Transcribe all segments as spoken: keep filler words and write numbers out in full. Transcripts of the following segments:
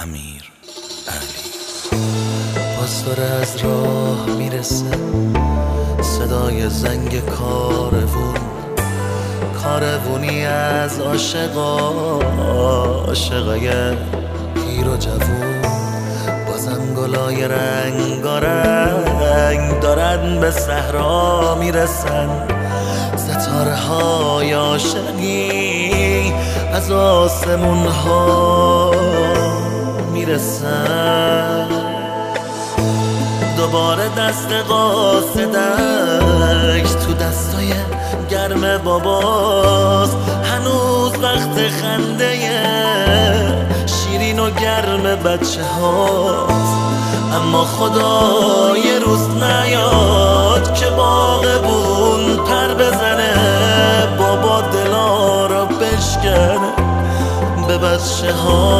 امیر علی. باز داره از راه میرسه صدای زنگ کاروون، کاروونی از عاشقا، عاشقای پیر و جوون. بازم گلای رنگارنگ دارن به صحرا میرسن، ستاره های عاشقی از آسمون ها میرسن. دوباره دست قاصدک تو دستای گرم باباست، هنوز وقت خنده شیرین و گرم بچه هاست. اما خدا یه روز نیاد که باغبون پر بزنه، بابا دلا را بشکنه، به بچه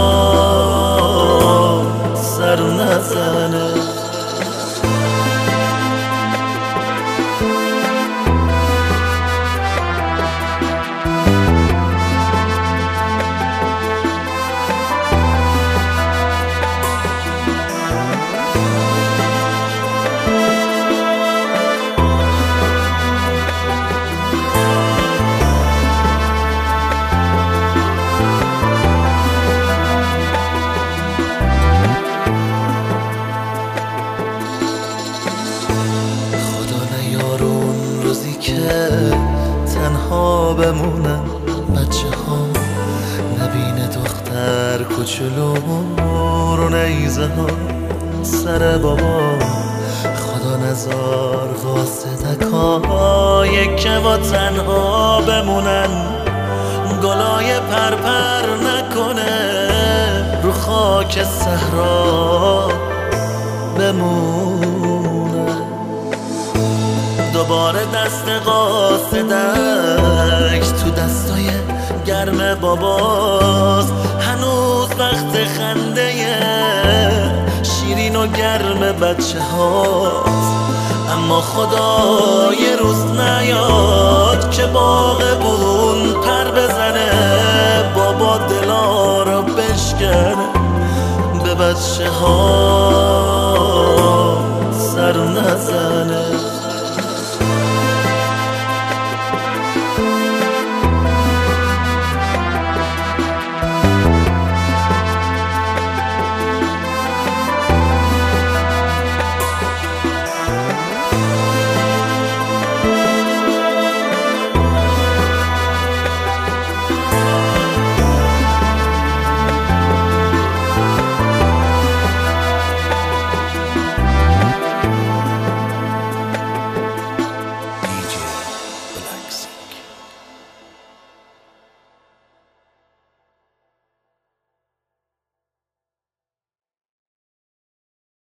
ها سر نزنه. روزی که تنها بمونن بچه ها، نبینه دختر کوچولو رو نیزه ها سر بابا. خدا نزار قاصدکای که با تنها بمونن، گلای پرپر نکنه رو خاک صحرا بمونن. دوباره دست قاصدک تو دستای گرم باباست، هنوز وقت خنده شیرین و گرم بچه هاست. اما خدا یه روز نیاد که باغبون پر بزنه، بابا دلا را بشکنه، به بچه ها سر نزنه.